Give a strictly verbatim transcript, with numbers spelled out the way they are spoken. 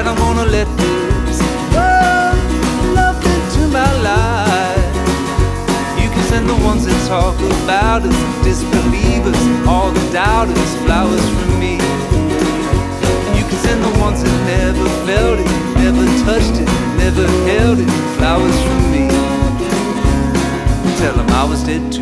that I'm gonna let this love, love into my life. You can send the ones that talk about us, disbelievers, all the doubters, flowers from me. You can send the ones that never felt it, never touched it, never held it, flowers from me. Tell them I was dead too.